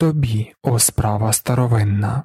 Тобі, о справа старовинна.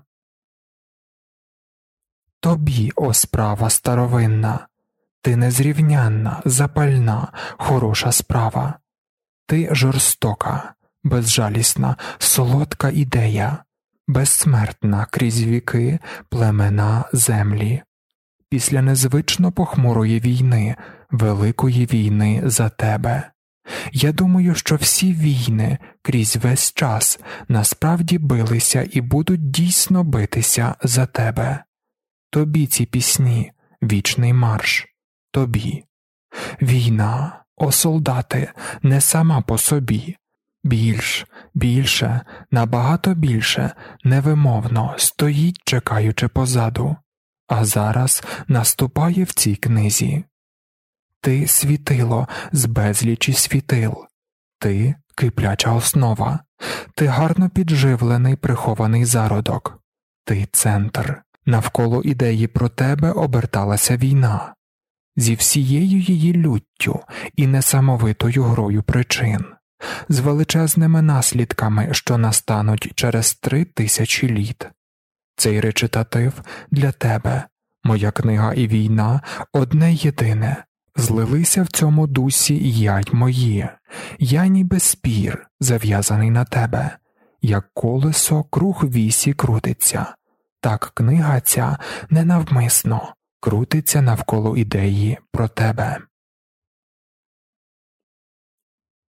Тобі, о справа старовинна, ти незрівнянна, запальна, хороша справа. Ти жорстока, безжалісна, солодка ідея, безсмертна крізь віки, племена землі. Після незвично похмурої війни, великої війни за тебе. Я думаю, що всі війни крізь весь час насправді билися і будуть дійсно битися за тебе. Тобі ці пісні, вічний марш, тобі. Війна, о солдати, не сама по собі. Більше, набагато більше, невимовно стоїть, чекаючи позаду. А зараз наступає в цій книзі. Ти світило з безлічі світил. Ти кипляча основа. Ти гарно підживлений прихований зародок. Ти центр. Навколо ідеї про тебе оберталася війна. Зі всією її люттю і несамовитою грою причин. З величезними наслідками, що настануть через 3000 літ. Цей речитатив для тебе, моя книга і війна, одне єдине. Злилися в цьому дусі ядь мої, я ніби спір, зав'язаний на тебе, як колесо круг вісі крутиться, так книга ця ненавмисно крутиться навколо ідеї про тебе.